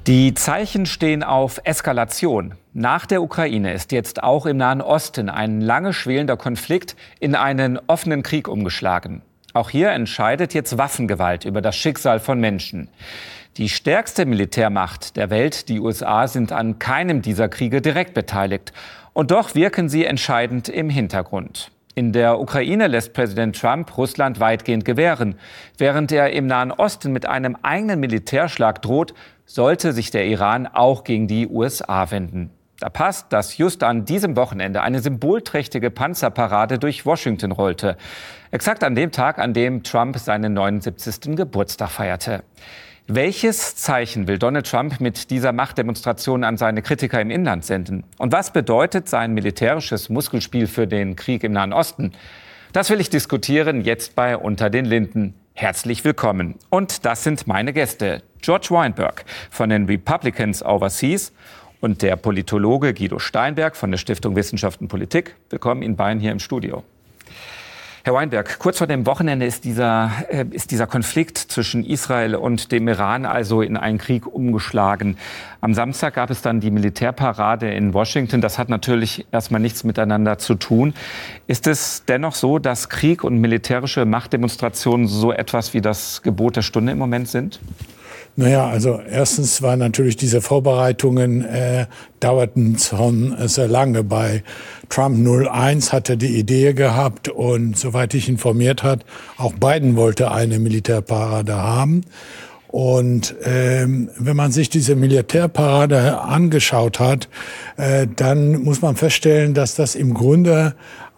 Die Zeichen stehen auf Eskalation. Nach der Ukraine ist jetzt auch im Nahen Osten ein lange schwelender Konflikt in einen offenen Krieg umgeschlagen. Auch hier entscheidet jetzt Waffengewalt über das Schicksal von Menschen. Die stärkste Militärmacht der Welt, die USA, sind an keinem dieser Kriege direkt beteiligt. Und doch wirken sie entscheidend im Hintergrund. In der Ukraine lässt Präsident Trump Russland weitgehend gewähren. Während er im Nahen Osten mit einem eigenen Militärschlag droht, sollte sich der Iran auch gegen die USA wenden. Da passt, dass just an diesem Wochenende eine symbolträchtige Panzerparade durch Washington rollte. Exakt an dem Tag, an dem Trump seinen 79. Geburtstag feierte. Welches Zeichen will Donald Trump mit dieser Machtdemonstration an seine Kritiker im Inland senden? Und was bedeutet sein militärisches Muskelspiel für den Krieg im Nahen Osten? Das will ich diskutieren jetzt bei Unter den Linden. Herzlich willkommen. Und das sind meine Gäste. George Weinberg von den Republicans Overseas und der Politologe Guido Steinberg von der Stiftung Wissenschaft und Politik. Willkommen Ihnen beiden hier im Studio. Herr Weinberg, kurz vor dem Wochenende ist dieser Konflikt zwischen Israel und dem Iran also in einen Krieg umgeschlagen. Am Samstag gab es dann die Militärparade in Washington. Das hat natürlich erstmal nichts miteinander zu tun. Ist es dennoch so, dass Krieg und militärische Machtdemonstrationen so etwas wie das Gebot der Stunde im Moment sind? Naja, also erstens waren natürlich diese Vorbereitungen dauerten schon sehr lange. Bei Trump 01 hat er die Idee gehabt und soweit ich informiert hat, auch Biden wollte eine Militärparade haben. Und wenn man sich diese Militärparade angeschaut hat, dann muss man feststellen, dass das im Grunde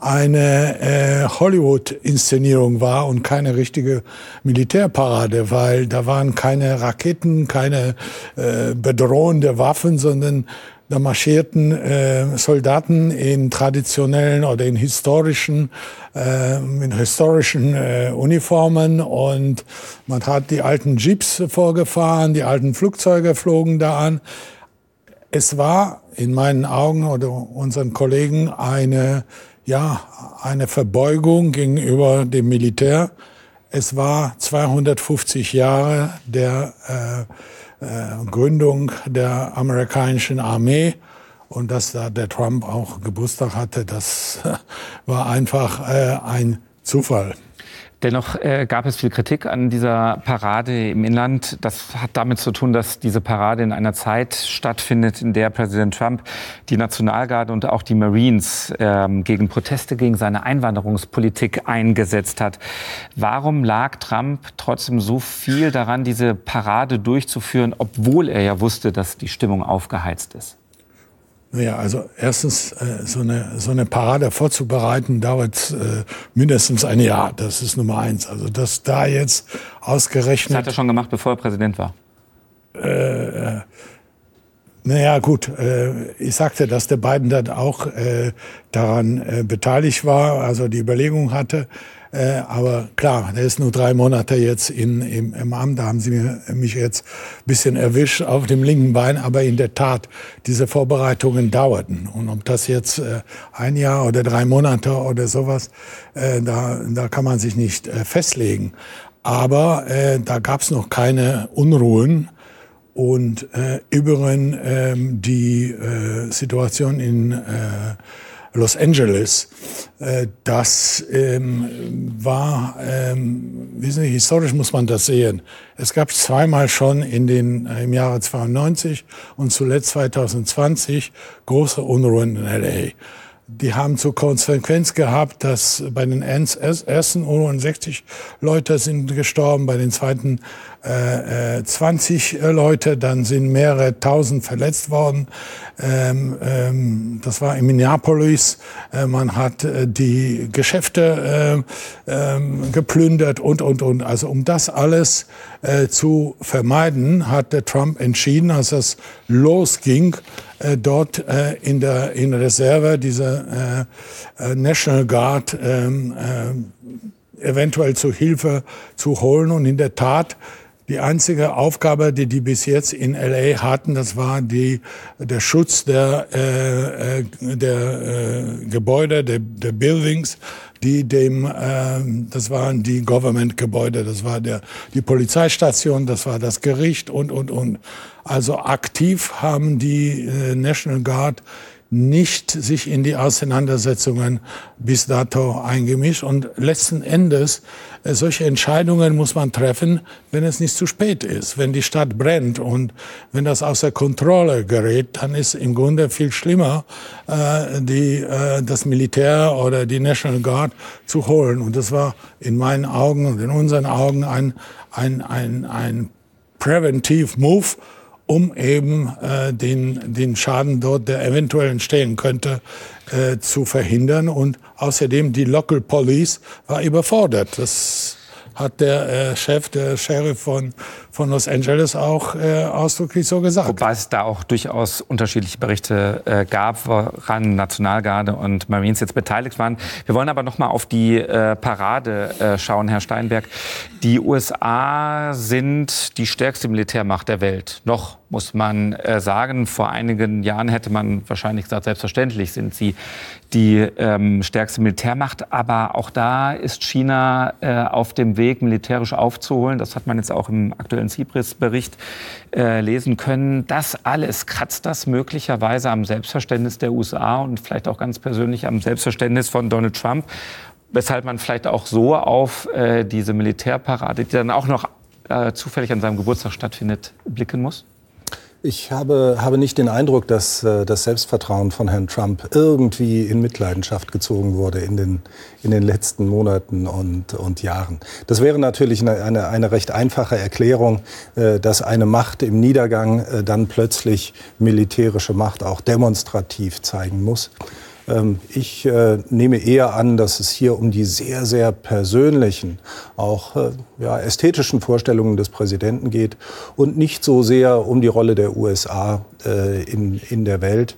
eine Hollywood-Inszenierung war und keine richtige Militärparade, weil da waren keine Raketen, keine bedrohende Waffen, sondern da marschierten Soldaten in traditionellen oder in historischen Uniformen und man hat die alten Jeeps vorgefahren, die alten Flugzeuge flogen da an. Es war in meinen Augen oder unseren Kollegen eine Verbeugung gegenüber dem Militär. Es war 250 Jahre der Gründung der amerikanischen Armee und dass da der Trump auch Geburtstag hatte, das war einfach ein Zufall. Dennoch gab es viel Kritik an dieser Parade im Inland. Das hat damit zu tun, dass diese Parade in einer Zeit stattfindet, in der Präsident Trump die Nationalgarde und auch die Marines gegen Proteste gegen seine Einwanderungspolitik eingesetzt hat. Warum lag Trump trotzdem so viel daran, diese Parade durchzuführen, obwohl er ja wusste, dass die Stimmung aufgeheizt ist? Naja, also erstens, so eine Parade vorzubereiten dauert mindestens ein Jahr. Das ist Nummer eins. Also dass da jetzt ausgerechnet... Das hat er schon gemacht, bevor er Präsident war. Naja, gut. Ich sagte, dass der Biden dann auch daran beteiligt war, also die Überlegung hatte. Aber klar, der ist nur 3 Monate jetzt im Amt. Da haben Sie mich jetzt ein bisschen erwischt auf dem linken Bein. Aber in der Tat, diese Vorbereitungen dauerten. Und ob das jetzt 1 Jahr oder 3 Monate oder sowas, da kann man sich nicht festlegen. Aber da gab es noch keine Unruhen. Und übrigens die Situation in Los Angeles, das war, wissen Sie, historisch muss man das sehen. Es gab zweimal schon im Jahre 92 und zuletzt 2020 große Unruhen in L.A. Die haben zur Konsequenz gehabt, dass bei den ersten Unruhen 60 Leute sind gestorben, bei den zweiten 20 Leute, dann sind mehrere tausend verletzt worden. Das war in Minneapolis. Man hat die Geschäfte geplündert und. Also um das alles zu vermeiden, hat der Trump entschieden, als es losging, dort in Reserve diese National Guard eventuell zu Hilfe zu holen. Und in der Tat, die einzige Aufgabe, die bis jetzt in L.A. hatten, das war der Schutz der Gebäude, der Buildings, das waren die Government-Gebäude, das war die Polizeistation, das war das Gericht und. Also aktiv haben die National Guard nicht sich in die Auseinandersetzungen bis dato eingemischt. Und letzten Endes, solche Entscheidungen muss man treffen, wenn es nicht zu spät ist. Wenn die Stadt brennt und wenn das außer Kontrolle gerät, dann ist im Grunde viel schlimmer, das Militär oder die National Guard zu holen. Und das war in meinen Augen und in unseren Augen ein Preventive Move, um eben den Schaden dort, der eventuell entstehen könnte, zu verhindern. Und außerdem die Local Police war überfordert. Das hat der Sheriff von Los Angeles auch ausdrücklich so gesagt. Wobei es da auch durchaus unterschiedliche Berichte gab, woran Nationalgarde und Marines jetzt beteiligt waren. Wir wollen aber noch mal auf die Parade schauen, Herr Steinberg. Die USA sind die stärkste Militärmacht der Welt. Noch, muss man sagen. Vor einigen Jahren hätte man wahrscheinlich gesagt, selbstverständlich sind sie die stärkste Militärmacht. Aber auch da ist China auf dem Weg, militärisch aufzuholen. Das hat man jetzt auch im aktuellen CIPRIS-Bericht lesen können. Das alles, kratzt das möglicherweise am Selbstverständnis der USA und vielleicht auch ganz persönlich am Selbstverständnis von Donald Trump, weshalb man vielleicht auch so auf diese Militärparade, die dann auch noch zufällig an seinem Geburtstag stattfindet, blicken muss? Ich habe nicht den Eindruck, dass das Selbstvertrauen von Herrn Trump irgendwie in Mitleidenschaft gezogen wurde in den letzten Monaten und Jahren. Das wäre natürlich eine recht einfache Erklärung, dass eine Macht im Niedergang dann plötzlich militärische Macht auch demonstrativ zeigen muss. Ich nehme eher an, dass es hier um die sehr, sehr persönlichen, auch ästhetischen Vorstellungen des Präsidenten geht und nicht so sehr um die Rolle der USA in der Welt.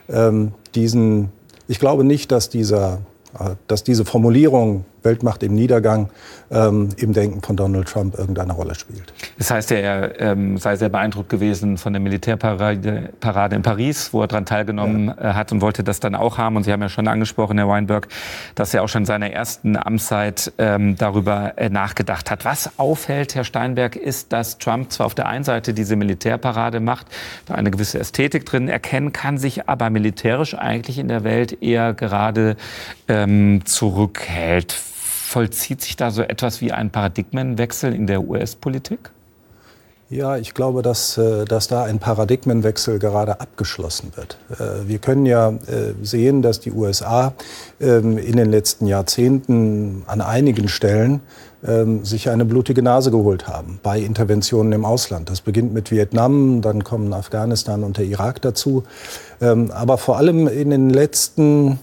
Ich glaube nicht, dass diese Formulierung Weltmacht im Niedergang im Denken von Donald Trump irgendeine Rolle spielt. Das heißt, er sei sehr beeindruckt gewesen von der Militärparade in Paris, wo er daran teilgenommen hat und wollte das dann auch haben. Und Sie haben ja schon angesprochen, Herr Weinberg, dass er auch schon in seiner ersten Amtszeit darüber nachgedacht hat. Was auffällt, Herr Steinberg, ist, dass Trump zwar auf der einen Seite diese Militärparade macht, da eine gewisse Ästhetik drin erkennen kann, sich aber militärisch eigentlich in der Welt eher gerade zurückhält. Vollzieht sich da so etwas wie ein Paradigmenwechsel in der US-Politik? Ja, ich glaube, dass da ein Paradigmenwechsel gerade abgeschlossen wird. Wir können ja sehen, dass die USA in den letzten Jahrzehnten an einigen Stellen sich eine blutige Nase geholt haben bei Interventionen im Ausland. Das beginnt mit Vietnam, dann kommen Afghanistan und der Irak dazu. Aber vor allem in den letzten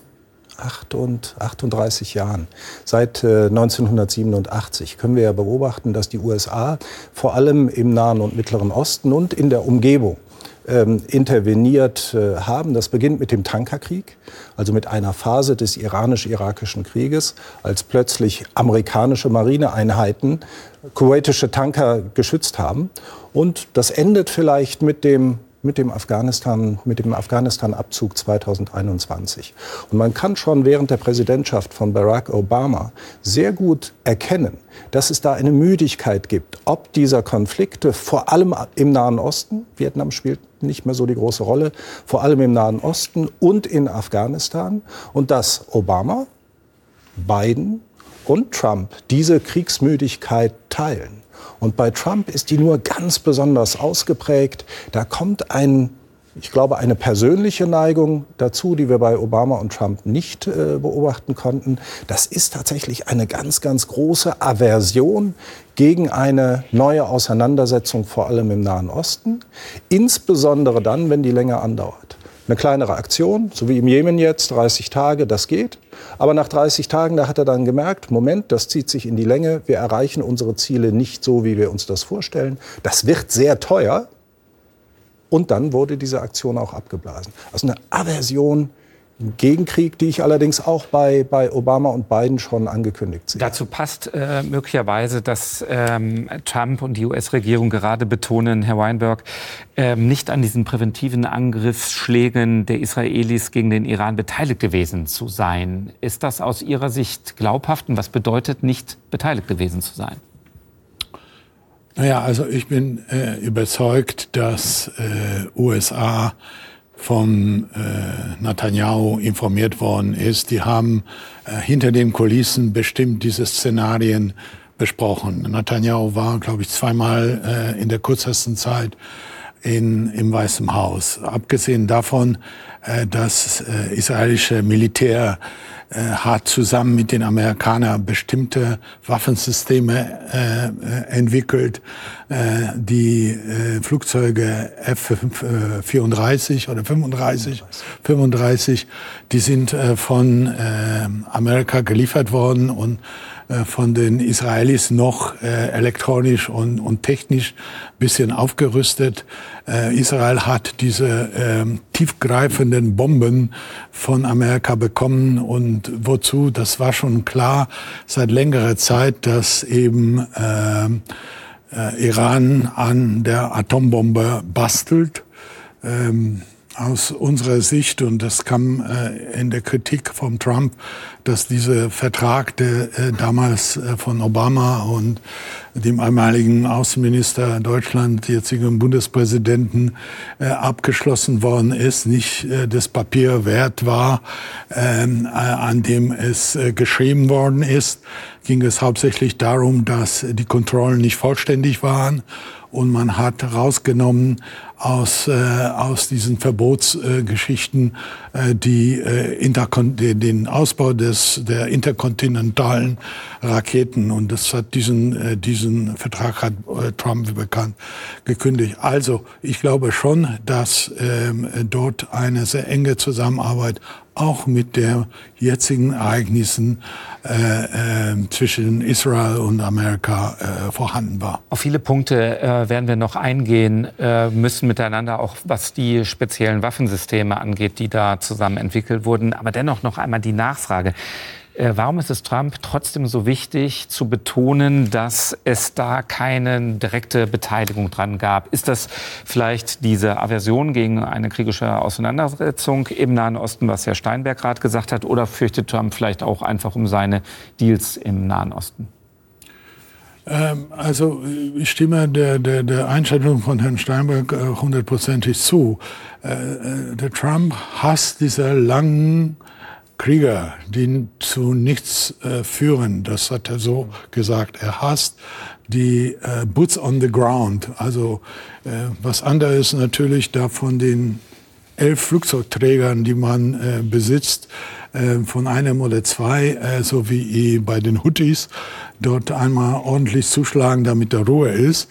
38 Jahren, seit 1987, können wir ja beobachten, dass die USA vor allem im Nahen und Mittleren Osten und in der Umgebung interveniert haben. Das beginnt mit dem Tankerkrieg, also mit einer Phase des iranisch-irakischen Krieges, als plötzlich amerikanische Marineeinheiten kuwaitische Tanker geschützt haben. Und das endet vielleicht mit dem Afghanistan-Abzug 2021. Und man kann schon während der Präsidentschaft von Barack Obama sehr gut erkennen, dass es da eine Müdigkeit gibt, ob dieser Konflikte vor allem im Nahen Osten, Vietnam spielt nicht mehr so die große Rolle, vor allem im Nahen Osten und in Afghanistan, und dass Obama, Biden und Trump diese Kriegsmüdigkeit teilen. Und bei Trump ist die nur ganz besonders ausgeprägt. Da kommt eine persönliche Neigung dazu, die wir bei Obama und Trump nicht beobachten konnten. Das ist tatsächlich eine ganz, ganz große Aversion gegen eine neue Auseinandersetzung, vor allem im Nahen Osten. Insbesondere dann, wenn die länger andauert. Eine kleinere Aktion, so wie im Jemen jetzt, 30 Tage, das geht. Aber nach 30 Tagen, da hat er dann gemerkt, Moment, das zieht sich in die Länge. Wir erreichen unsere Ziele nicht so, wie wir uns das vorstellen. Das wird sehr teuer. Und dann wurde diese Aktion auch abgeblasen. Also eine Aversion Gegenkrieg, die ich allerdings auch bei Obama und Biden schon angekündigt sehe. Dazu passt möglicherweise, dass Trump und die US-Regierung gerade betonen, Herr Weinberg, nicht an diesen präventiven Angriffsschlägen der Israelis gegen den Iran beteiligt gewesen zu sein. Ist das aus Ihrer Sicht glaubhaft und was bedeutet, nicht beteiligt gewesen zu sein? Naja, also ich bin überzeugt, dass USA von Netanyahu informiert worden ist. Die haben hinter den Kulissen bestimmt diese Szenarien besprochen. Netanyahu war, glaube ich, zweimal in der kürzesten Zeit im Weißen Haus. Abgesehen davon, das israelische Militär hat zusammen mit den Amerikanern bestimmte Waffensysteme entwickelt. Die Flugzeuge F-34 oder 35, die sind von Amerika geliefert worden und von den Israelis noch elektronisch und technisch bisschen aufgerüstet. Israel hat diese tiefgreifenden Bomben von Amerika bekommen und wozu, das war schon klar seit längerer Zeit, dass eben Iran an der Atombombe bastelt. Aus unserer Sicht, und das kam in der Kritik von Trump, dass dieser Vertrag, der damals von Obama und dem einmaligen Außenminister Deutschland, jetzigen Bundespräsidenten, abgeschlossen worden ist, nicht das Papier wert war, an dem es geschrieben worden ist. Ging es hauptsächlich darum, dass die Kontrollen nicht vollständig waren. Und man hat rausgenommen aus diesen Verbotsgeschichten den Ausbau der interkontinentalen Raketen. Und das hat diesen Vertrag hat Trump bekannt gekündigt. Also ich glaube schon, dass dort eine sehr enge Zusammenarbeit auch mit den jetzigen Ereignissen zwischen Israel und Amerika vorhanden war. Auf viele Punkte werden wir noch eingehen müssen miteinander, auch was die speziellen Waffensysteme angeht, die da zusammen entwickelt wurden. Aber dennoch noch einmal die Nachfrage. Warum ist es Trump trotzdem so wichtig zu betonen, dass es da keine direkte Beteiligung dran gab? Ist das vielleicht diese Aversion gegen eine kriegerische Auseinandersetzung im Nahen Osten, was Herr Steinberg gerade gesagt hat, oder fürchtet Trump vielleicht auch einfach um seine Deals im Nahen Osten? Also ich stimme der Einschätzung von Herrn Steinberg 100%ig zu. Der Trump hasst diese langen Krieger, die zu nichts führen. Das hat er so gesagt. Er hasst die Boots on the ground. Also was anderes natürlich da von den 11 Flugzeugträgern, die man besitzt, von einem oder zwei, so wie bei den Houthis, dort einmal ordentlich zuschlagen, damit da Ruhe ist.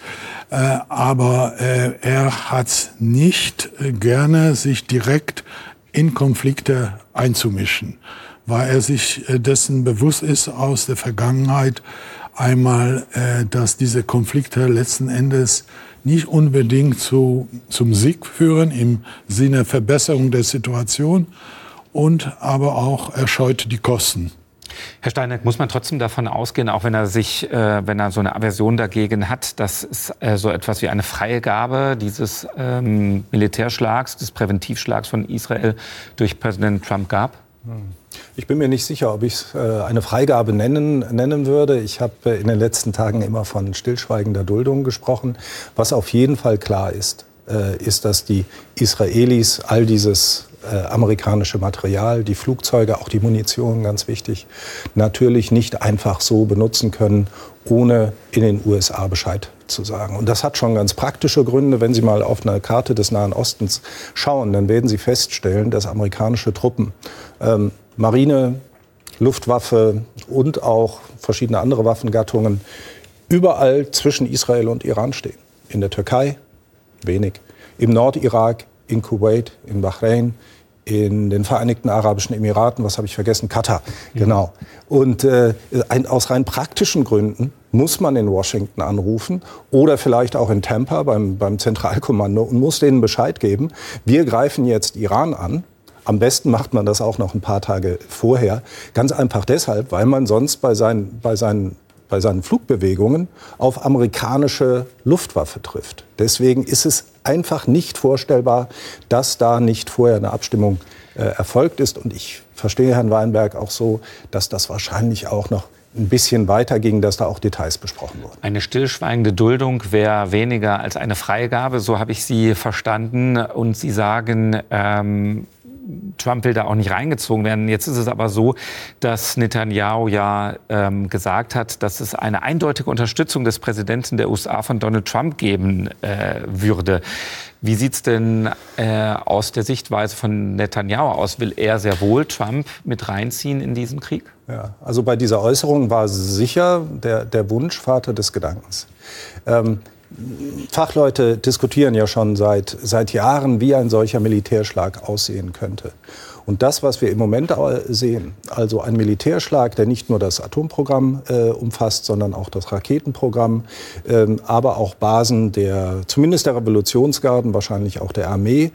Aber er hat nicht gerne, sich direkt in Konflikte einzumischen, weil er sich dessen bewusst ist aus der Vergangenheit einmal, dass diese Konflikte letzten Endes nicht unbedingt zum Sieg führen im Sinne Verbesserung der Situation und aber auch er scheut die Kosten. Herr Steinberg, muss man trotzdem davon ausgehen, auch wenn er so eine Aversion dagegen hat, dass es so etwas wie eine Freigabe dieses Militärschlags, des Präventivschlags von Israel durch Präsident Trump gab? Ich bin mir nicht sicher, ob ich es eine Freigabe nennen würde. Ich habe in den letzten Tagen immer von stillschweigender Duldung gesprochen. Was auf jeden Fall klar ist, ist, dass die Israelis all dieses amerikanische Material, die Flugzeuge, auch die Munition, ganz wichtig, natürlich nicht einfach so benutzen können, ohne in den USA Bescheid zu sagen. Und das hat schon ganz praktische Gründe. Wenn Sie mal auf eine Karte des Nahen Ostens schauen, dann werden Sie feststellen, dass amerikanische Truppen, Marine, Luftwaffe und auch verschiedene andere Waffengattungen überall zwischen Israel und Iran stehen. In der Türkei wenig, im Nordirak, in Kuwait, in Bahrain, in den Vereinigten Arabischen Emiraten, was habe ich vergessen? Katar, genau. Und aus rein praktischen Gründen muss man in Washington anrufen oder vielleicht auch in Tampa beim Zentralkommando und muss denen Bescheid geben, wir greifen jetzt Iran an, Am besten macht man das auch noch ein paar Tage vorher. Ganz einfach deshalb, weil man sonst bei seinen Flugbewegungen auf amerikanische Luftwaffe trifft. Deswegen ist es einfach nicht vorstellbar, dass da nicht vorher eine Abstimmung erfolgt ist. Und ich verstehe Herrn Weinberg auch so, dass das wahrscheinlich auch noch ein bisschen weiter ging, dass da auch Details besprochen wurden. Eine stillschweigende Duldung wäre weniger als eine Freigabe, so habe ich Sie verstanden. Und Sie sagen, Trump will da auch nicht reingezogen werden. Jetzt ist es aber so, dass Netanyahu ja gesagt hat, dass es eine eindeutige Unterstützung des Präsidenten der USA von Donald Trump geben würde. Wie sieht es denn aus der Sichtweise von Netanyahu aus? Will er sehr wohl Trump mit reinziehen in diesen Krieg? Ja, also bei dieser Äußerung war sicher der Wunsch Vater des Gedankens. Fachleute diskutieren ja schon seit Jahren, wie ein solcher Militärschlag aussehen könnte. Und das, was wir im Moment sehen, also ein Militärschlag, der nicht nur das Atomprogramm umfasst, sondern auch das Raketenprogramm, aber auch Basen zumindest der Revolutionsgarden, wahrscheinlich auch der Armee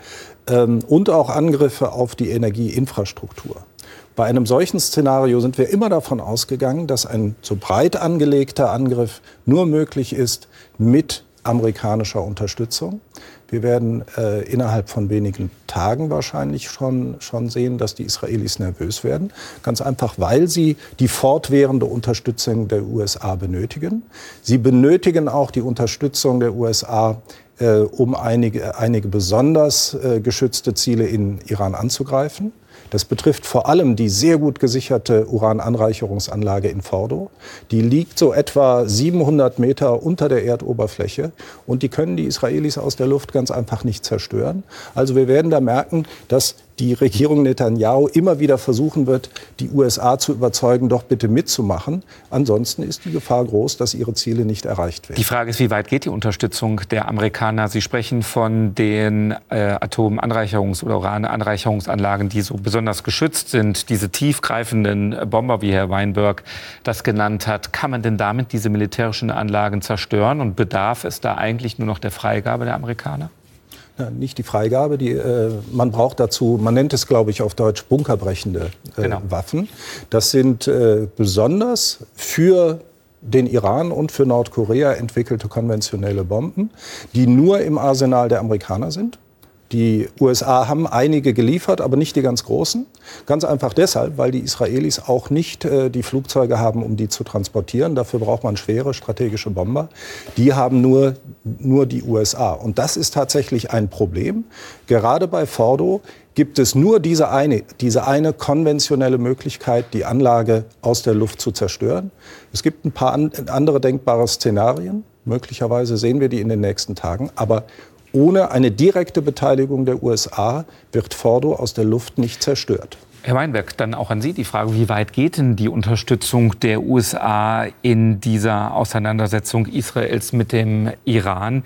und auch Angriffe auf die Energieinfrastruktur. Bei einem solchen Szenario sind wir immer davon ausgegangen, dass ein so breit angelegter Angriff nur möglich ist mit amerikanischer Unterstützung. Wir werden innerhalb von wenigen Tagen wahrscheinlich schon sehen, dass die Israelis nervös werden. Ganz einfach, weil sie die fortwährende Unterstützung der USA benötigen. Sie benötigen auch die Unterstützung der USA, um einige besonders geschützte Ziele in Iran anzugreifen. Das betrifft vor allem die sehr gut gesicherte Urananreicherungsanlage in Fordo. Die liegt so etwa 700 Meter unter der Erdoberfläche und die können die Israelis aus der Luft ganz einfach nicht zerstören. Also wir werden da merken, dass die Regierung Netanyahu immer wieder versuchen wird, die USA zu überzeugen, doch bitte mitzumachen. Ansonsten ist die Gefahr groß, dass ihre Ziele nicht erreicht werden. Die Frage ist, wie weit geht die Unterstützung der Amerikaner? Sie sprechen von den Atomanreicherungs- oder Urananreicherungsanlagen, die so besonders geschützt sind, diese tiefgreifenden Bomber, wie Herr Weinberg das genannt hat. Kann man denn damit diese militärischen Anlagen zerstören? Und bedarf es da eigentlich nur noch der Freigabe der Amerikaner? Ja, nicht die Freigabe, man braucht dazu, man nennt es, glaube ich, auf Deutsch bunkerbrechende Waffen. Das sind besonders für den Iran und für Nordkorea entwickelte konventionelle Bomben, die nur im Arsenal der Amerikaner sind. Die USA haben einige geliefert, aber nicht die ganz großen. Ganz einfach deshalb, weil die Israelis auch nicht die Flugzeuge haben, um die zu transportieren. Dafür braucht man schwere strategische Bomber. Die haben nur die USA. Und das ist tatsächlich ein Problem. Gerade bei Fordo gibt es nur diese eine konventionelle Möglichkeit, die Anlage aus der Luft zu zerstören. Es gibt ein paar andere denkbare Szenarien. Möglicherweise sehen wir die in den nächsten Tagen. Aber ohne eine direkte Beteiligung der USA wird Fordo aus der Luft nicht zerstört. Herr Weinberg, dann auch an Sie die Frage, wie weit geht denn die Unterstützung der USA in dieser Auseinandersetzung Israels mit dem Iran?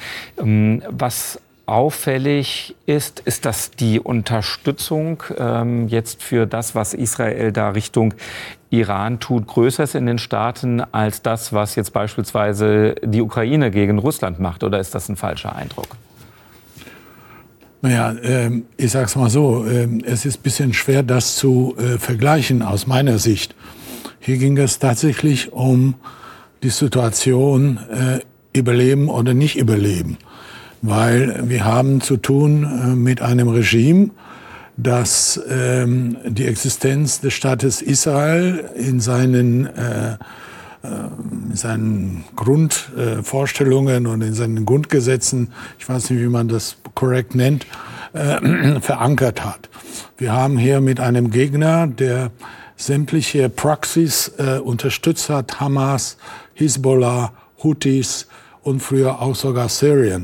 Was auffällig ist, dass die Unterstützung jetzt für das, was Israel da Richtung Iran tut, größer ist in den Staaten als das, was jetzt beispielsweise die Ukraine gegen Russland macht. Oder ist das ein falscher Eindruck? Naja, ich sag's mal so, es ist ein bisschen schwer, das zu vergleichen aus meiner Sicht. Hier ging es tatsächlich um die Situation überleben oder nicht überleben. Weil wir haben zu tun mit einem Regime, das die Existenz des Staates Israel in seinen Grundvorstellungen und in seinen Grundgesetzen, ich weiß nicht, wie man das korrekt nennt, verankert hat. Wir haben hier mit einem Gegner, der sämtliche Proxys unterstützt hat, Hamas, Hisbollah, Houthis und früher auch sogar Syrien.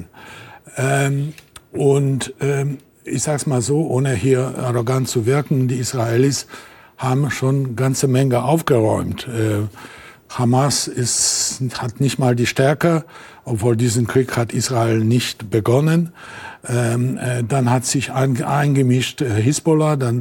Ich sag's mal so, ohne hier arrogant zu wirken, die Israelis haben schon eine ganze Menge aufgeräumt. Hamas hat nicht mal die Stärke, obwohl diesen Krieg hat Israel nicht begonnen. Dann hat sich eingemischt Hisbollah, dann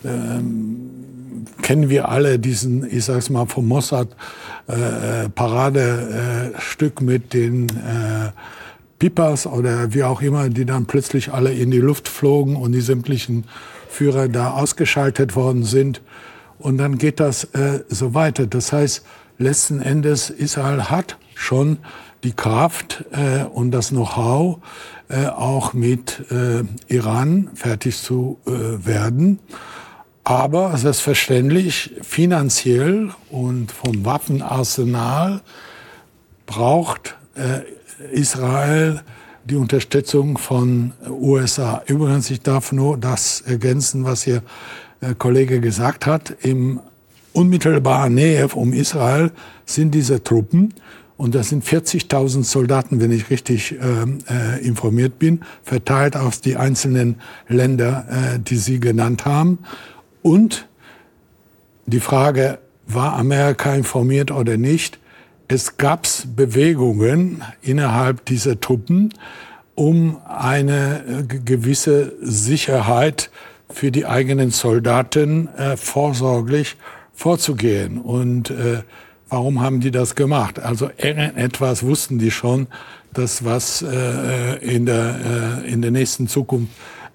kennen wir alle diesen, ich sag's mal, vom Mossad Paradestück mit den Pipas oder wie auch immer, die dann plötzlich alle in die Luft flogen und die sämtlichen Führer da ausgeschaltet worden sind. Und dann geht das so weiter. Das heißt, letzten Endes, Israel hat schon die Kraft und das Know-how, auch mit Iran fertig zu werden. Aber selbstverständlich finanziell und vom Waffenarsenal braucht Israel die Unterstützung von USA. Übrigens, ich darf nur das ergänzen, was hier der Kollege gesagt hat. Im unmittelbaren Nähe um Israel sind diese Truppen, und das sind 40.000 Soldaten, wenn ich richtig informiert bin, verteilt auf die einzelnen Länder, die Sie genannt haben. Und die Frage, war Amerika informiert oder nicht? Es gab Bewegungen innerhalb dieser Truppen, um eine gewisse Sicherheit für die eigenen Soldaten vorsorglich vorzugehen. Und warum haben die das gemacht? Also etwas wussten die schon, dass was in der nächsten Zukunft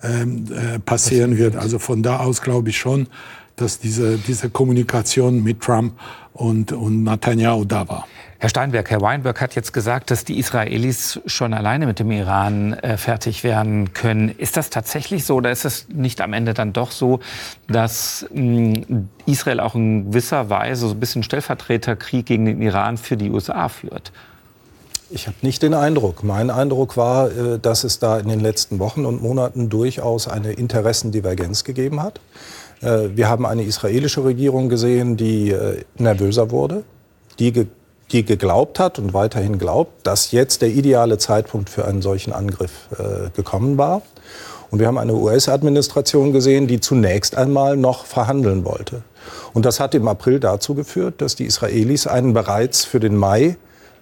passieren wird. Also von da aus glaube ich schon, dass diese Kommunikation mit Trump und Netanyahu da war. Herr Steinberg, Herr Weinberg hat jetzt gesagt, dass die Israelis schon alleine mit dem Iran fertig werden können. Ist das tatsächlich so oder ist es nicht am Ende dann doch so, dass Israel auch in gewisser Weise so ein bisschen Stellvertreterkrieg gegen den Iran für die USA führt? Ich habe nicht den Eindruck. Mein Eindruck war, dass es da in den letzten Wochen und Monaten durchaus eine Interessendivergenz gegeben hat. Wir haben eine israelische Regierung gesehen, die nervöser wurde, die geglaubt hat und weiterhin glaubt, dass jetzt der ideale Zeitpunkt für einen solchen Angriff gekommen war. Und wir haben eine US-Administration gesehen, die zunächst einmal noch verhandeln wollte. Und das hat im April dazu geführt, dass die Israelis einen bereits für den Mai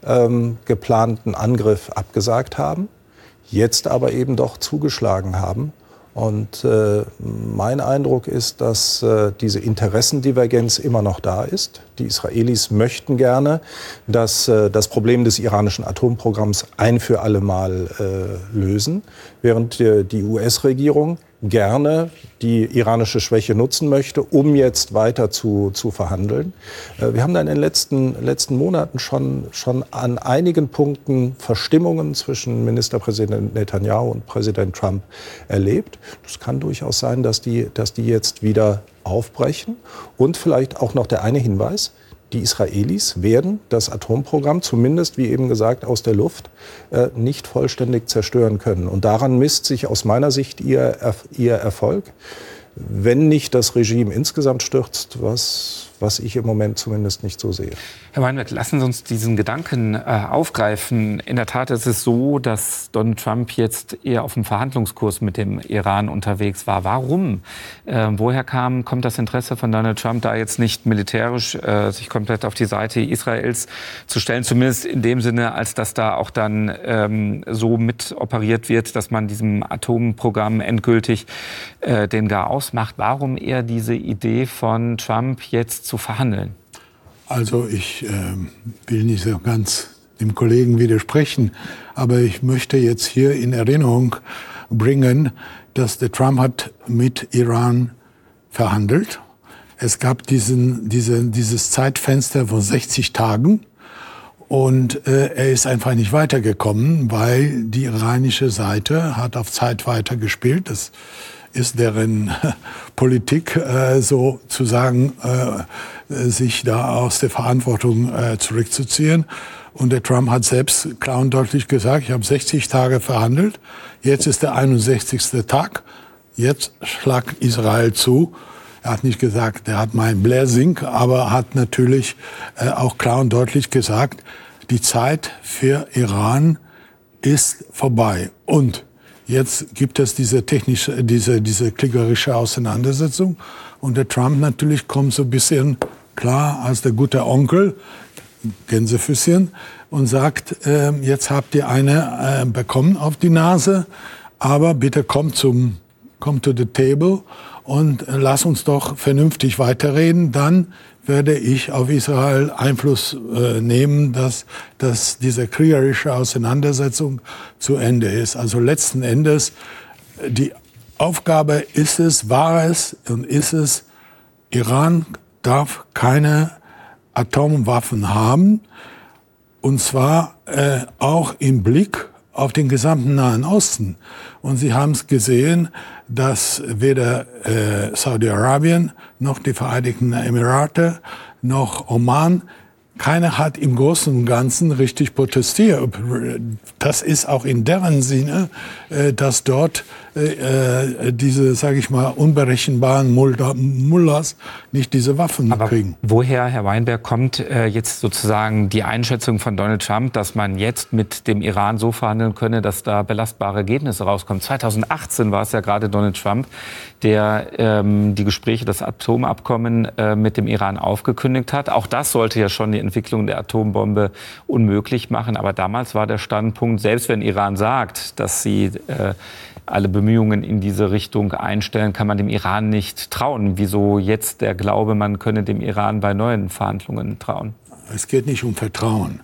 geplanten Angriff abgesagt haben, jetzt aber eben doch zugeschlagen haben. Und mein Eindruck ist, dass diese Interessendivergenz immer noch da ist. Die Israelis möchten gerne, dass das Problem des iranischen Atomprogramms ein für alle Mal lösen, während die US-Regierung gerne die iranische Schwäche nutzen möchte, um jetzt weiter zu verhandeln. Wir haben da in den letzten Monaten schon an einigen Punkten Verstimmungen zwischen Ministerpräsident Netanyahu und Präsident Trump erlebt. Es kann durchaus sein, dass die jetzt wieder aufbrechen. Und vielleicht auch noch der eine Hinweis: Die Israelis werden das Atomprogramm, zumindest wie eben gesagt, aus der Luft, nicht vollständig zerstören können. Und daran misst sich aus meiner Sicht ihr Erfolg. Wenn nicht das Regime insgesamt stürzt, was ich im Moment zumindest nicht so sehe. Herr Weinberg, lassen Sie uns diesen Gedanken aufgreifen. In der Tat ist es so, dass Donald Trump jetzt eher auf dem Verhandlungskurs mit dem Iran unterwegs war. Warum? Woher kommt das Interesse von Donald Trump, da jetzt nicht militärisch sich komplett auf die Seite Israels zu stellen? Zumindest in dem Sinne, als dass da auch dann so mit operiert wird, dass man diesem Atomprogramm endgültig den Garaus macht. Warum eher diese Idee von Trump, jetzt zu verhandeln? Also ich will nicht so ganz dem Kollegen widersprechen, aber ich möchte jetzt hier in Erinnerung bringen, dass der Trump hat mit Iran verhandelt. Es gab dieses Zeitfenster von 60 Tagen und er ist einfach nicht weitergekommen, weil die iranische Seite hat auf Zeit weitergespielt. Das ist deren Politik, sozusagen sich da aus der Verantwortung zurückzuziehen. Und der Trump hat selbst klar und deutlich gesagt, ich habe 60 Tage verhandelt, jetzt ist der 61. Tag, jetzt schlag Israel zu. Er hat nicht gesagt, er hat meinen Blessing, aber hat natürlich auch klar und deutlich gesagt, die Zeit für Iran ist vorbei. Und jetzt gibt es diese kriegerische Auseinandersetzung. Und der Trump natürlich kommt so ein bisschen klar als der gute Onkel, Gänsefüßchen, und sagt, jetzt habt ihr eine bekommen auf die Nase, aber bitte kommt to the table und lass uns doch vernünftig weiterreden, dann werde ich auf Israel Einfluss nehmen, dass diese kriegerische Auseinandersetzung zu Ende ist. Also letzten Endes, die Aufgabe war es, Iran darf keine Atomwaffen haben, und zwar auch im Blick auf den gesamten Nahen Osten. Und Sie haben es gesehen, dass weder Saudi-Arabien noch die Vereinigten Emirate noch Oman, keiner hat im Großen und Ganzen richtig protestiert. Das ist auch in deren Sinne, dass dort diese, sage ich mal, unberechenbaren Mullahs nicht diese Waffen kriegen. Woher, Herr Weinberg, kommt jetzt sozusagen die Einschätzung von Donald Trump, dass man jetzt mit dem Iran so verhandeln könne, dass da belastbare Ergebnisse rauskommen? 2018 war es ja gerade Donald Trump, der die Gespräche, das Atomabkommen mit dem Iran aufgekündigt hat. Auch das sollte ja schon die Entwicklung der Atombombe unmöglich machen. Aber damals war der Standpunkt, selbst wenn Iran sagt, dass sie alle Bemühungen in diese Richtung einstellen, kann man dem Iran nicht trauen. Wieso jetzt der Glaube, man könne dem Iran bei neuen Verhandlungen trauen? Es geht nicht um Vertrauen.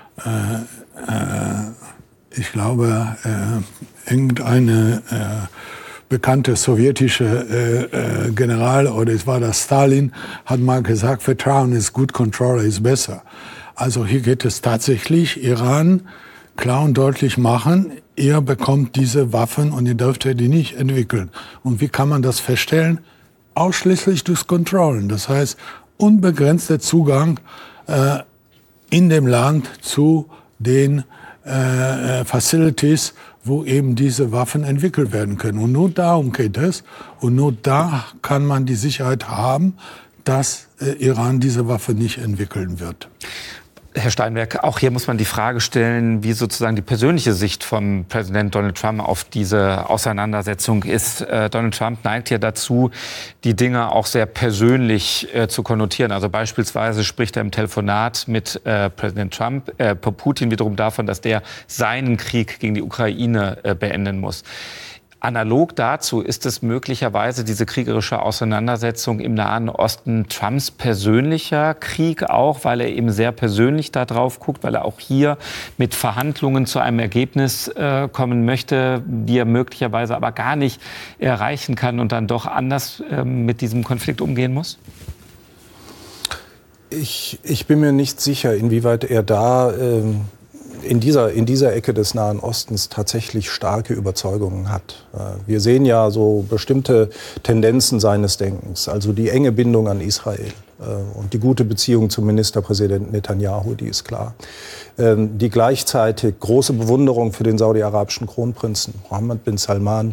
Ich glaube, irgendeine bekannte sowjetische General, oder es war das Stalin, hat mal gesagt, Vertrauen ist gut, Control ist besser. Also hier geht es tatsächlich, Iran klar und deutlich machen, ihr bekommt diese Waffen und ihr dürft die nicht entwickeln. Und wie kann man das feststellen? Ausschließlich durch Kontrollen. Das heißt, unbegrenzter Zugang in dem Land zu den Facilities, wo eben diese Waffen entwickelt werden können. Und nur darum geht es. Und nur da kann man die Sicherheit haben, dass Iran diese Waffe nicht entwickeln wird. Herr Steinberg, auch hier muss man die Frage stellen, wie sozusagen die persönliche Sicht vom Präsident Donald Trump auf diese Auseinandersetzung ist. Donald Trump neigt ja dazu, die Dinge auch sehr persönlich zu konnotieren. Also beispielsweise spricht er im Telefonat mit Präsident Putin wiederum davon, dass der seinen Krieg gegen die Ukraine beenden muss. Analog dazu ist es möglicherweise diese kriegerische Auseinandersetzung im Nahen Osten Trumps persönlicher Krieg auch, weil er eben sehr persönlich da drauf guckt, weil er auch hier mit Verhandlungen zu einem Ergebnis kommen möchte, die er möglicherweise aber gar nicht erreichen kann und dann doch anders mit diesem Konflikt umgehen muss? Ich bin mir nicht sicher, inwieweit er da in dieser Ecke des Nahen Ostens tatsächlich starke Überzeugungen hat. Wir sehen ja so bestimmte Tendenzen seines Denkens, also die enge Bindung an Israel und die gute Beziehung zum Ministerpräsidenten Netanyahu, die ist klar. Die gleichzeitig große Bewunderung für den saudi-arabischen Kronprinzen Mohammed bin Salman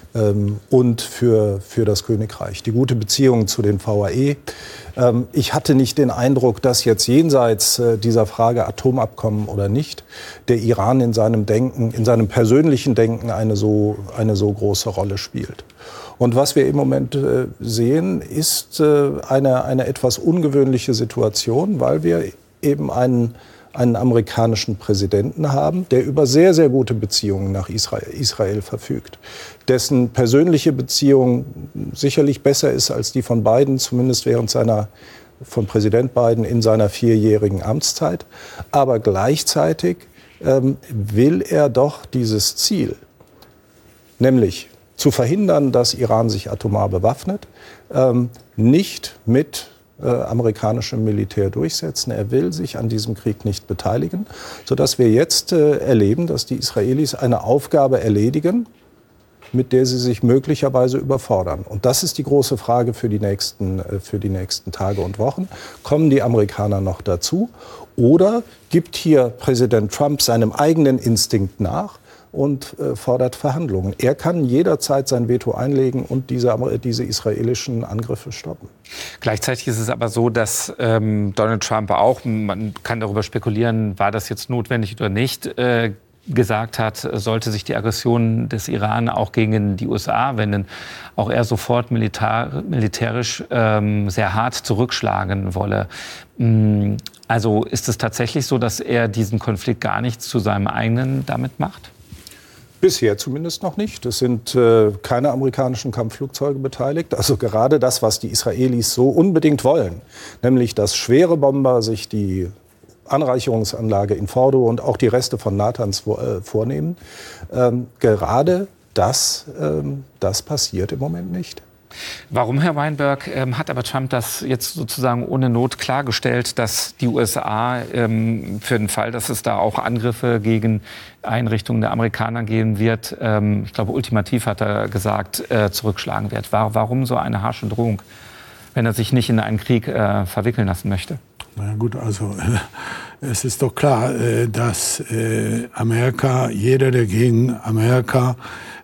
und für das Königreich, die gute Beziehung zu den VAE. Ich hatte nicht den Eindruck, dass jetzt jenseits dieser Frage Atomabkommen oder nicht, der Iran in seinem Denken, in seinem persönlichen Denken eine so große Rolle spielt. Und was wir im Moment sehen, ist eine etwas ungewöhnliche Situation, weil wir eben einen amerikanischen Präsidenten haben, der über sehr, sehr gute Beziehungen nach Israel verfügt, dessen persönliche Beziehung sicherlich besser ist als die von Biden, zumindest von Präsident Biden in seiner 4-jährigen Amtszeit. Aber gleichzeitig will er doch dieses Ziel, nämlich zu verhindern, dass Iran sich atomar bewaffnet, nicht mit amerikanischem Militär durchsetzen. Er will sich an diesem Krieg nicht beteiligen, sodass wir jetzt erleben, dass die Israelis eine Aufgabe erledigen, mit der sie sich möglicherweise überfordern. Und das ist die große Frage für die nächsten Tage und Wochen. Kommen die Amerikaner noch dazu? Oder gibt hier Präsident Trump seinem eigenen Instinkt nach und fordert Verhandlungen? Er kann jederzeit sein Veto einlegen und diese israelischen Angriffe stoppen. Gleichzeitig ist es aber so, dass Donald Trump auch, man kann darüber spekulieren, war das jetzt notwendig oder nicht, gesagt hat, sollte sich die Aggression des Iran auch gegen die USA wenden, auch er sofort militärisch sehr hart zurückschlagen wolle. Also ist es tatsächlich so, dass er diesen Konflikt gar nicht zu seinem eigenen damit macht? Bisher zumindest noch nicht. Es sind keine amerikanischen Kampfflugzeuge beteiligt. Also gerade das, was die Israelis so unbedingt wollen, nämlich dass schwere Bomber sich die Anreicherungsanlage in Fordo und auch die Reste von Natanz vornehmen. Gerade das passiert im Moment nicht. Warum, Herr Weinberg, hat aber Trump das jetzt sozusagen ohne Not klargestellt, dass die USA für den Fall, dass es da auch Angriffe gegen Einrichtungen der Amerikaner geben wird, ich glaube ultimativ hat er gesagt, zurückschlagen wird? Warum so eine harsche Drohung, wenn er sich nicht in einen Krieg verwickeln lassen möchte? Na gut, also es ist doch klar, dass Amerika, jeder, der gegen Amerika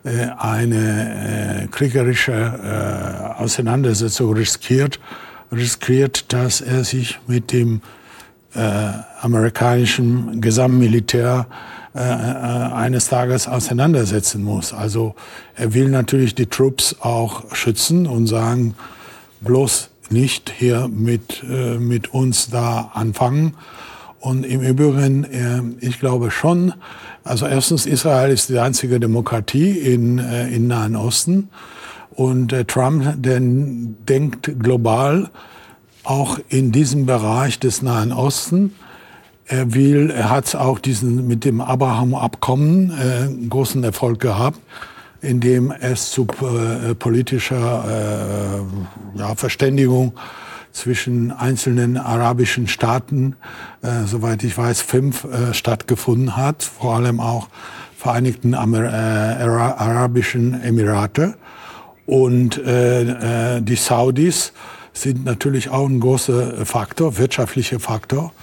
eine kriegerische Auseinandersetzung riskiert, dass er sich mit dem amerikanischen Gesamtmilitär eines Tages auseinandersetzen muss. Also er will natürlich die Troops auch schützen und sagen, bloß nicht hier mit uns da anfangen. Und im Übrigen, ich glaube schon, also erstens, Israel ist die einzige Demokratie in Nahen Osten. Und Trump, der denkt global, auch in diesem Bereich des Nahen Osten. Er hat auch mit dem Abraham-Abkommen großen Erfolg gehabt, indem es zu politischer Verständigung zwischen einzelnen arabischen Staaten, soweit ich weiß, 5 stattgefunden hat, vor allem auch Vereinigten Arabischen Emirate. Und die Saudis sind natürlich auch ein großer Faktor, wirtschaftlicher Faktor.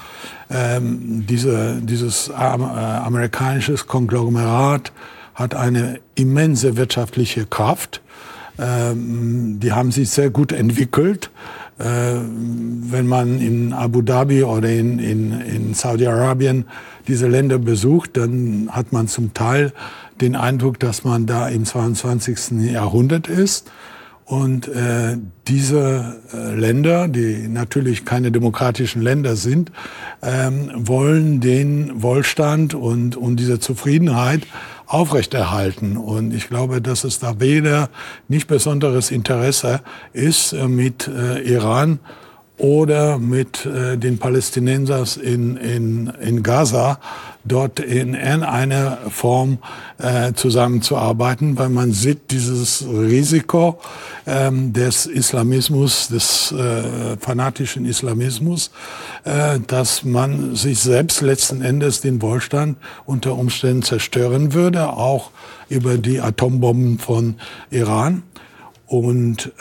Dieses amerikanische Konglomerat hat eine immense wirtschaftliche Kraft. Die haben sich sehr gut entwickelt. Wenn man in Abu Dhabi oder in Saudi-Arabien diese Länder besucht, dann hat man zum Teil den Eindruck, dass man da im 22. Jahrhundert ist. Und diese Länder, die natürlich keine demokratischen Länder sind, wollen den Wohlstand und diese Zufriedenheit aufrechterhalten. Und ich glaube, dass es da weder nicht besonderes Interesse ist mit Iran oder mit den Palästinensern in Gaza, dort in einer Form zusammenzuarbeiten, weil man sieht dieses Risiko des Islamismus, des fanatischen Islamismus, dass man sich selbst letzten Endes den Wohlstand unter Umständen zerstören würde, auch über die Atombomben von Iran. Und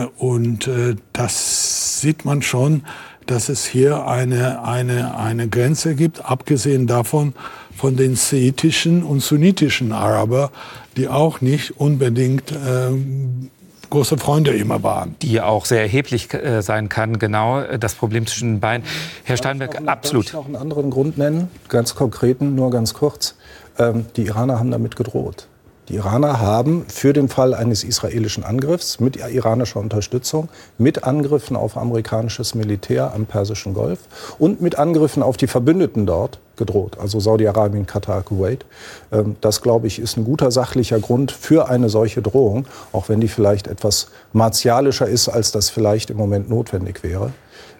das sieht man schon, dass es hier eine Grenze gibt, abgesehen davon von den schiitischen und sunnitischen Araber, die auch nicht unbedingt große Freunde immer waren. Die auch sehr erheblich sein kann, genau das Problem zwischen den beiden. Herr Steinberg, absolut. Darf ich noch einen anderen Grund nennen, ganz konkreten, nur ganz kurz. Die Iraner haben damit gedroht. Die Iraner haben für den Fall eines israelischen Angriffs mit iranischer Unterstützung, mit Angriffen auf amerikanisches Militär am Persischen Golf und mit Angriffen auf die Verbündeten dort gedroht, also Saudi-Arabien, Katar, Kuwait. Das, glaube ich, ist ein guter sachlicher Grund für eine solche Drohung, auch wenn die vielleicht etwas martialischer ist, als das vielleicht im Moment notwendig wäre.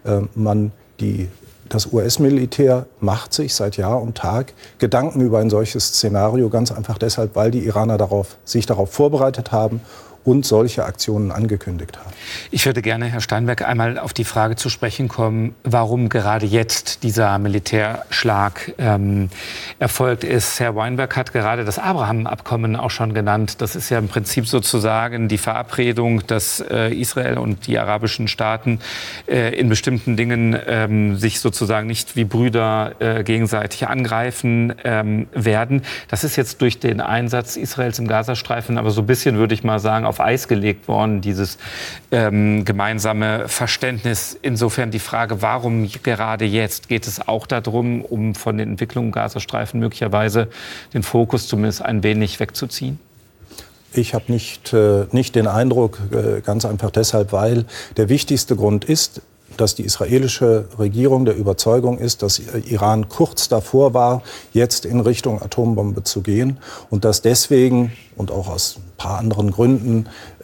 Das US-Militär macht sich seit Jahr und Tag Gedanken über ein solches Szenario, ganz einfach deshalb, weil die Iraner sich darauf vorbereitet haben und solche Aktionen angekündigt haben. Ich würde gerne, Herr Steinberg, einmal auf die Frage zu sprechen kommen, warum gerade jetzt dieser Militärschlag erfolgt ist. Herr Weinberg hat gerade das Abraham-Abkommen auch schon genannt. Das ist ja im Prinzip sozusagen die Verabredung, dass Israel und die arabischen Staaten in bestimmten Dingen sich sozusagen nicht wie Brüder gegenseitig angreifen werden. Das ist jetzt durch den Einsatz Israels im Gazastreifen aber so ein bisschen, würde ich mal sagen, auf Eis gelegt worden, dieses gemeinsame Verständnis. Insofern die Frage, warum gerade jetzt? Geht es auch darum, um von den Entwicklungen im Gazastreifen möglicherweise den Fokus zumindest ein wenig wegzuziehen? Ich habe nicht den Eindruck, ganz einfach deshalb, weil der wichtigste Grund ist, dass die israelische Regierung der Überzeugung ist, dass Iran kurz davor war, jetzt in Richtung Atombombe zu gehen und dass deswegen und auch aus ein paar anderen Gründen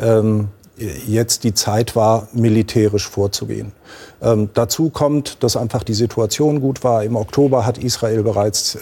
jetzt die Zeit war, militärisch vorzugehen. Dazu kommt, dass einfach die Situation gut war. Im Oktober hat Israel bereits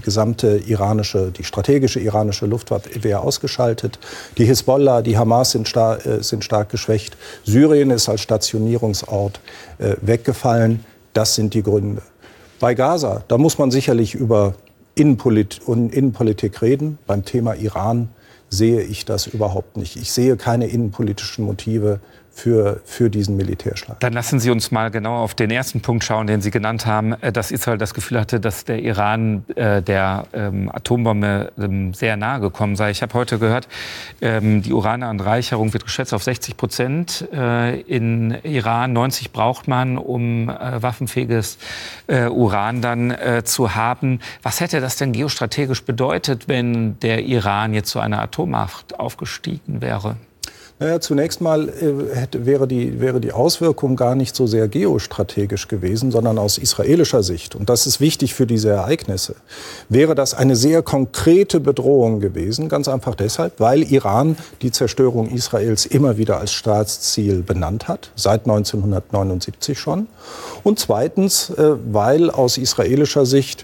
die strategische iranische Luftwaffe ausgeschaltet. Die Hisbollah, die Hamas sind stark geschwächt. Syrien ist als Stationierungsort weggefallen. Das sind die Gründe. Bei Gaza, da muss man sicherlich über Innenpolitik reden. Beim Thema Iran sehe ich das überhaupt nicht. Ich sehe keine innenpolitischen Motive für diesen Militärschlag. Dann lassen Sie uns mal genauer auf den ersten Punkt schauen, den Sie genannt haben, dass Israel das Gefühl hatte, dass der Iran der Atombombe sehr nahe gekommen sei. Ich habe heute gehört, die Urananreicherung wird geschätzt auf 60% in Iran. 90 braucht man, um waffenfähiges Uran dann zu haben. Was hätte das denn geostrategisch bedeutet, wenn der Iran jetzt zu einer Atommacht aufgestiegen wäre? Naja, zunächst mal wäre die Auswirkung gar nicht so sehr geostrategisch gewesen, sondern aus israelischer Sicht, und das ist wichtig für diese Ereignisse, wäre das eine sehr konkrete Bedrohung gewesen, ganz einfach deshalb, weil Iran die Zerstörung Israels immer wieder als Staatsziel benannt hat, seit 1979 schon. Und zweitens, weil aus israelischer Sicht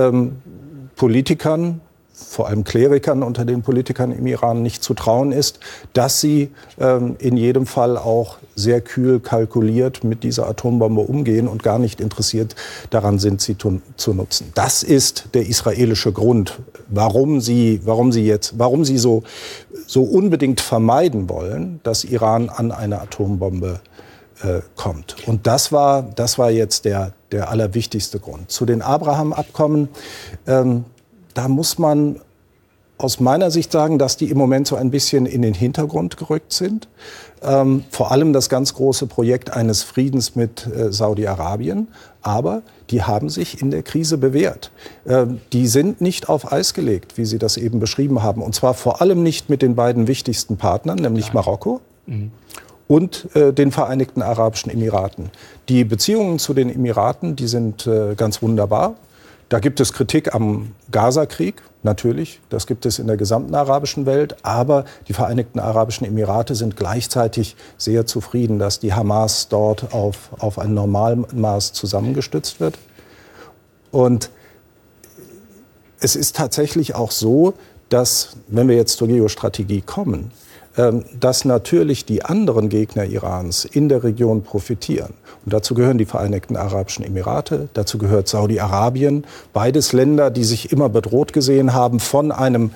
Politikern, vor allem Klerikern unter den Politikern im Iran nicht zu trauen ist, dass sie in jedem Fall auch sehr kühl kalkuliert mit dieser Atombombe umgehen und gar nicht interessiert daran sind, sie zu nutzen. Das ist der israelische Grund, warum sie so unbedingt vermeiden wollen, dass Iran an eine Atombombe kommt. Und das war jetzt der allerwichtigste Grund. Zu den Abraham-Abkommen, da muss man aus meiner Sicht sagen, dass die im Moment so ein bisschen in den Hintergrund gerückt sind. Vor allem das ganz große Projekt eines Friedens mit Saudi-Arabien. Aber die haben sich in der Krise bewährt. Die sind nicht auf Eis gelegt, wie Sie das eben beschrieben haben. Und zwar vor allem nicht mit den beiden wichtigsten Partnern, nämlich Marokko und den Vereinigten Arabischen Emiraten. Die Beziehungen zu den Emiraten, die sind ganz wunderbar. Da gibt es Kritik am Gaza-Krieg, natürlich. Das gibt es in der gesamten arabischen Welt. Aber die Vereinigten Arabischen Emirate sind gleichzeitig sehr zufrieden, dass die Hamas dort auf ein Normalmaß zusammengestützt wird. Und es ist tatsächlich auch so, dass, wenn wir jetzt zur Geostrategie kommen, dass natürlich die anderen Gegner Irans in der Region profitieren. Und dazu gehören die Vereinigten Arabischen Emirate, dazu gehört Saudi-Arabien. Beides Länder, die sich immer bedroht gesehen haben von einem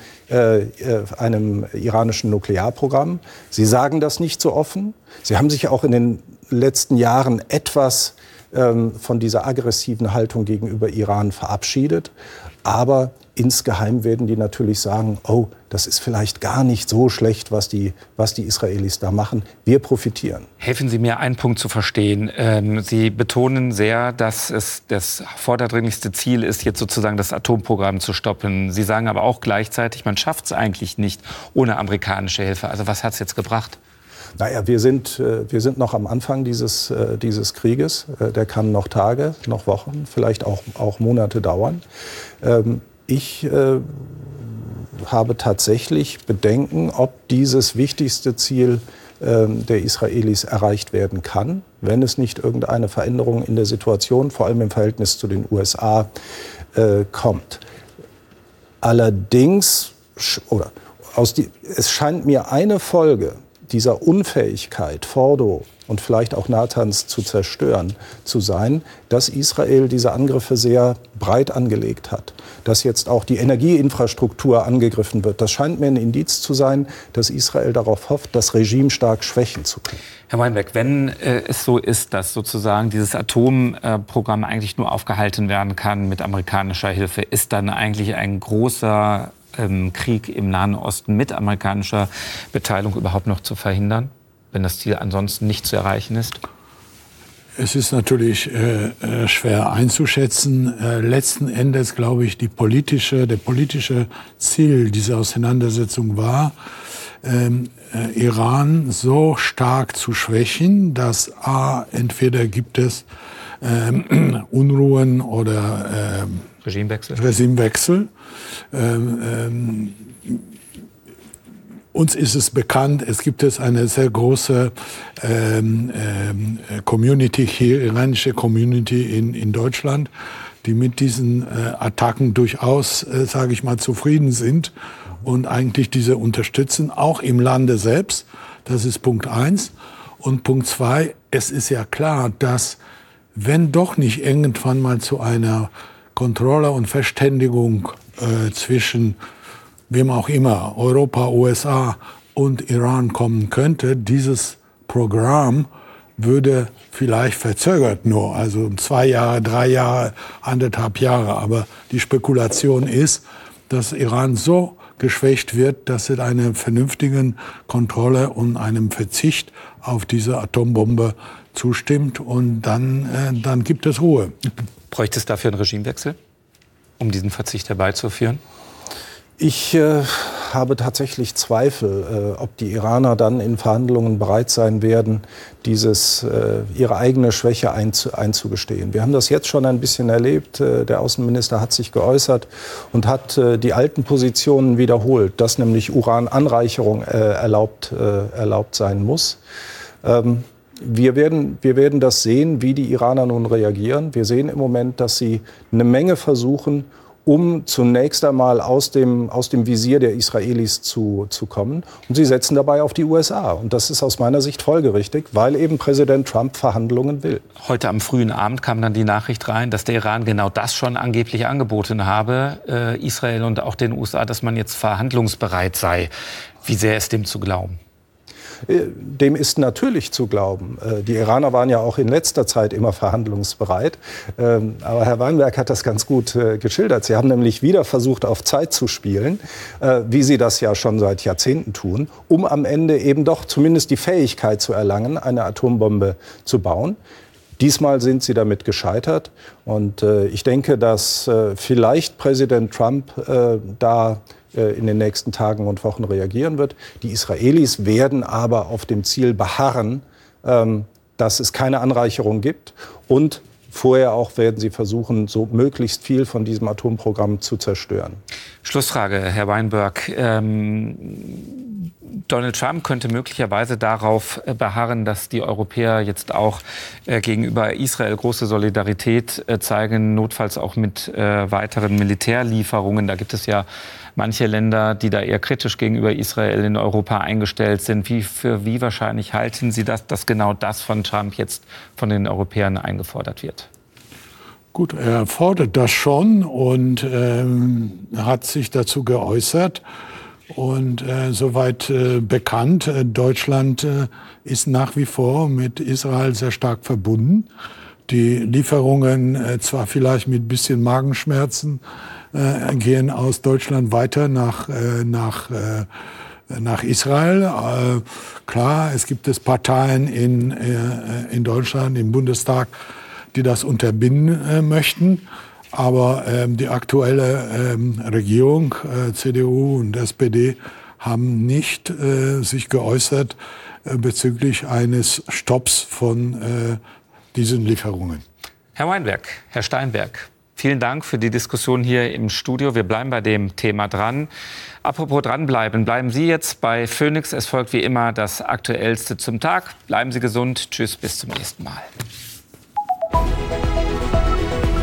iranischen Nuklearprogramm. Sie sagen das nicht so offen. Sie haben sich auch in den letzten Jahren etwas von dieser aggressiven Haltung gegenüber Iran verabschiedet. Aber insgeheim werden die natürlich sagen, oh, das ist vielleicht gar nicht so schlecht, was die Israelis da machen. Wir profitieren. Helfen Sie mir, einen Punkt zu verstehen. Sie betonen sehr, dass es das vorderdringlichste Ziel ist, jetzt sozusagen das Atomprogramm zu stoppen. Sie sagen aber auch gleichzeitig, man schafft es eigentlich nicht ohne amerikanische Hilfe. Also was hat es jetzt gebracht? Naja, wir sind noch am Anfang dieses Krieges. Der kann noch Tage, noch Wochen, vielleicht auch Monate dauern. Ich habe tatsächlich Bedenken, ob dieses wichtigste Ziel der Israelis erreicht werden kann, wenn es nicht irgendeine Veränderung in der Situation, vor allem im Verhältnis zu den USA, kommt. Allerdings, es scheint mir eine Folge dieser Unfähigkeit, Fordo und vielleicht auch Natanz zu zerstören, zu sein, dass Israel diese Angriffe sehr breit angelegt hat. Dass jetzt auch die Energieinfrastruktur angegriffen wird. Das scheint mir ein Indiz zu sein, dass Israel darauf hofft, das Regime stark schwächen zu können. Herr Weinberg, wenn es so ist, dass sozusagen dieses Atomprogramm eigentlich nur aufgehalten werden kann mit amerikanischer Hilfe, ist dann eigentlich ein großer Krieg im Nahen Osten mit amerikanischer Beteiligung überhaupt noch zu verhindern, wenn das Ziel ansonsten nicht zu erreichen ist? Es ist natürlich schwer einzuschätzen. Letzten Endes, glaube ich, der politische Ziel dieser Auseinandersetzung war, Iran so stark zu schwächen, dass entweder gibt es Unruhen oder Regimewechsel. Uns ist es bekannt, es gibt eine sehr große Community hier, iranische Community in Deutschland, die mit diesen Attacken durchaus, sage ich mal, zufrieden sind und eigentlich diese unterstützen, auch im Lande selbst. Das ist Punkt 1. Und Punkt 2, es ist ja klar, dass wenn doch nicht irgendwann mal zu einer Kontrolle und Verständigung zwischen wem auch immer, Europa, USA und Iran kommen könnte, dieses Programm würde vielleicht verzögert nur, also 2 Jahre, 3 Jahre, 1,5 Jahre. Aber die Spekulation ist, dass Iran so geschwächt wird, dass es einer vernünftigen Kontrolle und einem Verzicht auf diese Atombombe zustimmt. Und dann gibt es Ruhe. Bräuchte es dafür einen Regimewechsel, um diesen Verzicht herbeizuführen? Ich habe tatsächlich Zweifel, ob die Iraner dann in Verhandlungen bereit sein werden, ihre eigene Schwäche einzugestehen. Wir haben das jetzt schon ein bisschen erlebt. Der Außenminister hat sich geäußert und hat die alten Positionen wiederholt, dass nämlich Urananreicherung erlaubt sein muss. Wir werden das sehen, wie die Iraner nun reagieren. Wir sehen im Moment, dass sie eine Menge versuchen, um zunächst einmal aus dem Visier der Israelis zu kommen. Und sie setzen dabei auf die USA. Und das ist aus meiner Sicht folgerichtig, weil eben Präsident Trump Verhandlungen will. Heute am frühen Abend kam dann die Nachricht rein, dass der Iran genau das schon angeblich angeboten habe, Israel und auch den USA, dass man jetzt verhandlungsbereit sei. Wie sehr ist dem zu glauben? Dem ist natürlich zu glauben. Die Iraner waren ja auch in letzter Zeit immer verhandlungsbereit. Aber Herr Weinberg hat das ganz gut geschildert. Sie haben nämlich wieder versucht, auf Zeit zu spielen, wie sie das ja schon seit Jahrzehnten tun, um am Ende eben doch zumindest die Fähigkeit zu erlangen, eine Atombombe zu bauen. Diesmal sind sie damit gescheitert. Und ich denke, dass vielleicht Präsident Trump da in den nächsten Tagen und Wochen reagieren wird. Die Israelis werden aber auf dem Ziel beharren, dass es keine Anreicherung gibt. Und vorher auch werden sie versuchen, so möglichst viel von diesem Atomprogramm zu zerstören. Schlussfrage, Herr Weinberg. Donald Trump könnte möglicherweise darauf beharren, dass die Europäer jetzt auch gegenüber Israel große Solidarität zeigen, notfalls auch mit weiteren Militärlieferungen. Da gibt es ja manche Länder, die da eher kritisch gegenüber Israel in Europa eingestellt sind. Wie wahrscheinlich halten Sie das, dass genau das von Trump jetzt von den Europäern eingefordert wird? Gut, er fordert das schon und hat sich dazu geäußert. Und soweit bekannt, Deutschland ist nach wie vor mit Israel sehr stark verbunden. Die Lieferungen, zwar vielleicht mit ein bisschen Magenschmerzen, gehen aus Deutschland weiter nach Israel. Klar, es gibt Parteien in Deutschland, im Bundestag, die das unterbinden möchten. Aber die aktuelle Regierung, CDU und SPD, haben nicht sich geäußert bezüglich eines Stopps von diesen Lieferungen. Herr Weinberg, Herr Steinberg, vielen Dank für die Diskussion hier im Studio. Wir bleiben bei dem Thema dran. Apropos dranbleiben, bleiben Sie jetzt bei Phoenix. Es folgt wie immer das Aktuellste zum Tag. Bleiben Sie gesund. Tschüss, bis zum nächsten Mal.